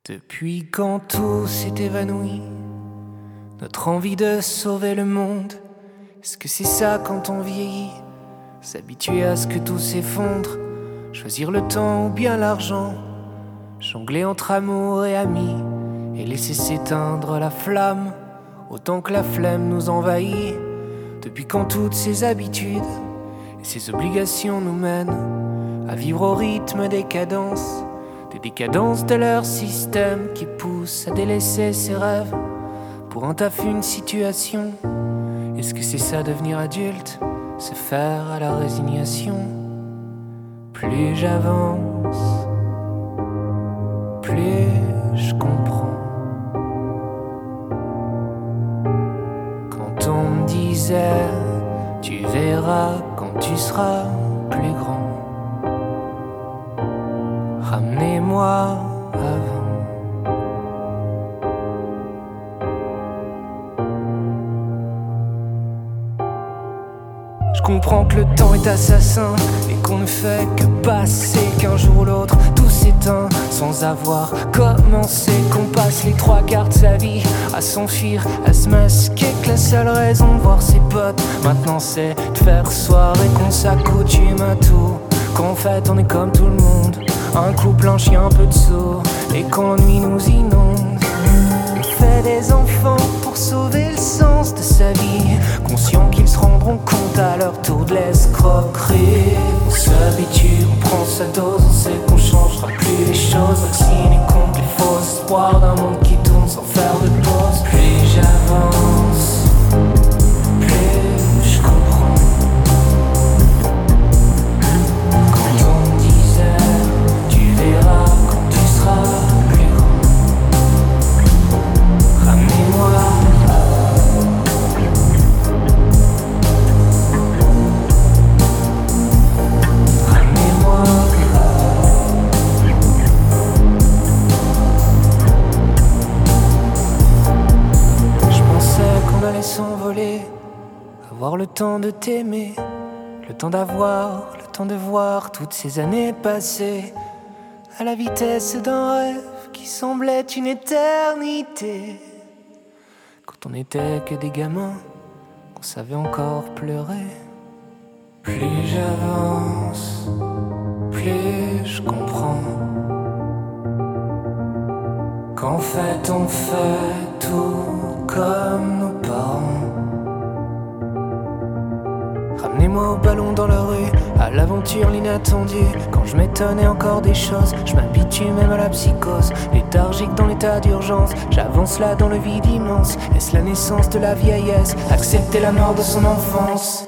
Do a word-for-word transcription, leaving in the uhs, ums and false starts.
Depuis quand tout s'est évanoui, notre envie de sauver le monde. Est-ce que c'est ça quand on vieillit, s'habituer à ce que tout s'effondre, choisir le temps ou bien l'argent, jongler entre amour et amis, et laisser s'éteindre la flamme, autant que la flemme nous envahit. Depuis quand toutes ces habitudes et ces obligations nous mènent à vivre au rythme des cadences, des décadences de leur système qui poussent à délaisser ses rêves pour un taf, une situation. Est-ce que c'est ça devenir adulte, se faire à la résignation? Plus j'avance, plus je comprends. Quand on me disait tu verras quand tu seras plus grand, ramenez-moi avant. Je comprends que le temps est assassin et qu'on ne fait que passer, qu'un jour ou l'autre tout s'éteint sans avoir commencé, qu'on passe les trois quarts de sa vie à s'enfuir, à se masquer, que la seule raison de voir ses potes maintenant c'est de faire soirée, qu'on s'accoutume à tout, qu'en fait on est comme tout le monde, un couple, un chien, un peu de sourd, et quand l'ennui nous inonde, on fait des enfants pour sauver le sens de sa vie, conscient qu'ils se rendront compte à leur tour de l'escroquerie. On s'habitue, on prend sa dose, on sait qu'on changera plus les choses, vaccinés contre les faux espoirs d'un monde qui tourne sans faire de pause. Plus j'avance, plus je comprends. Quand on me disait tu verras quand tu seras plus grand, ramenez-moi. S'envoler, avoir le temps de t'aimer, le temps d'avoir, le temps de voir toutes ces années passées à la vitesse d'un rêve qui semblait une éternité. Quand on n'était que des gamins, qu'on savait encore pleurer. Plus j'avance, plus je comprends qu'en fait on fait tout comme nos parents. Ramenez-moi au ballon dans la rue, à l'aventure, l'inattendue. Quand je m'étonnais encore des choses, je m'habitue même à la psychose. Léthargique dans l'état d'urgence, j'avance là dans le vide immense. Est-ce la naissance de la vieillesse, accepter la mort de son enfance?